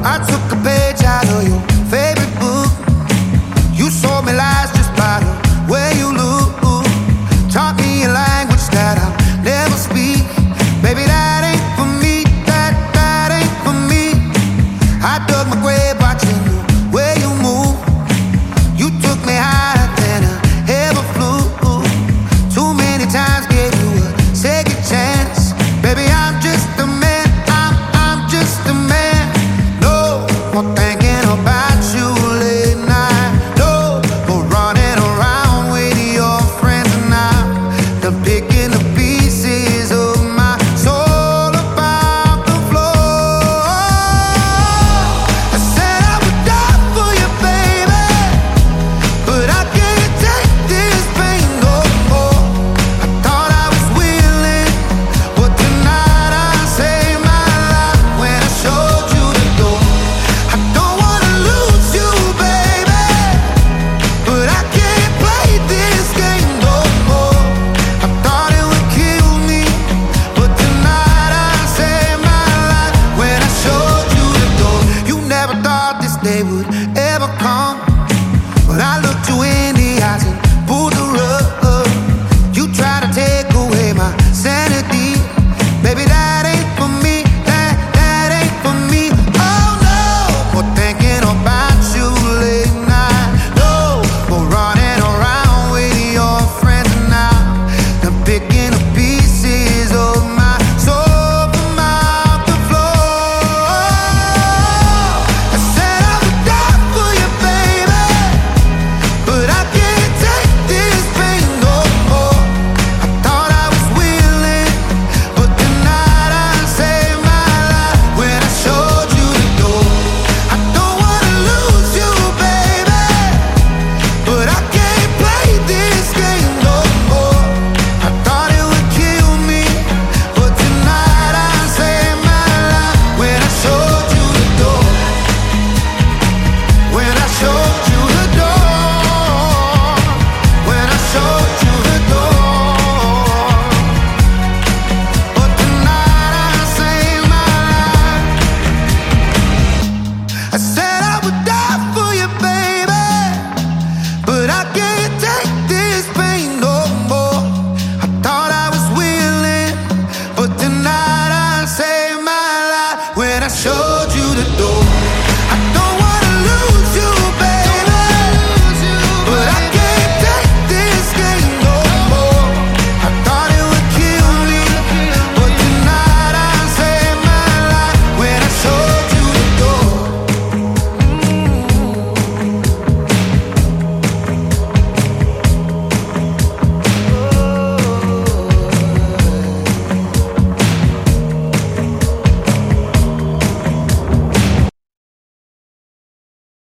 I took a page out of your favorite book. You sold me lies just by the way you look. Taught me a language that I'll never speak. Baby, that ain't for me. That ain't for me. I dug my grave watching the way you move. You took me higher than I ever flew. Too many times gave you a second chance. Baby, I'm just a man. I'm just a man. No more thinking about you late night. No more running around with your friends now. Done picking the pieces of my soul about the floor. I said I would die for you, baby, but I can't take this pain no more. I thought I was willing, but tonight I saved my life when I showed you the door. I don't wanna lose you, baby, but I can't play this game no more. I thought it would kill me, but tonight I saved my life when I showed you the door. You never thought this day would ever come, but I looked you in the eyes and pulled the rug. You try to take away my sanity. Baby, that ain't for me. That ain't for me. Oh no, more thinking about you late night. No more running around with your friends now. They're picking the pieces of my soul from out the floor. I said I would die for you, baby, but I can't take this pain no more. I thought I was willing, but tonight I saved my life when I showed you the door. I don't wanna lose you, baby, but I can't play this game no more. I thought it would kill me, but tonight I saved my life when I showed you the door. When I showed you the door. When I showed you the door. But tonight I saved my life. I said I would die for you, baby, but I can't take this pain no more. I thought I was willing, but tonight I saved my life when I showed you the door.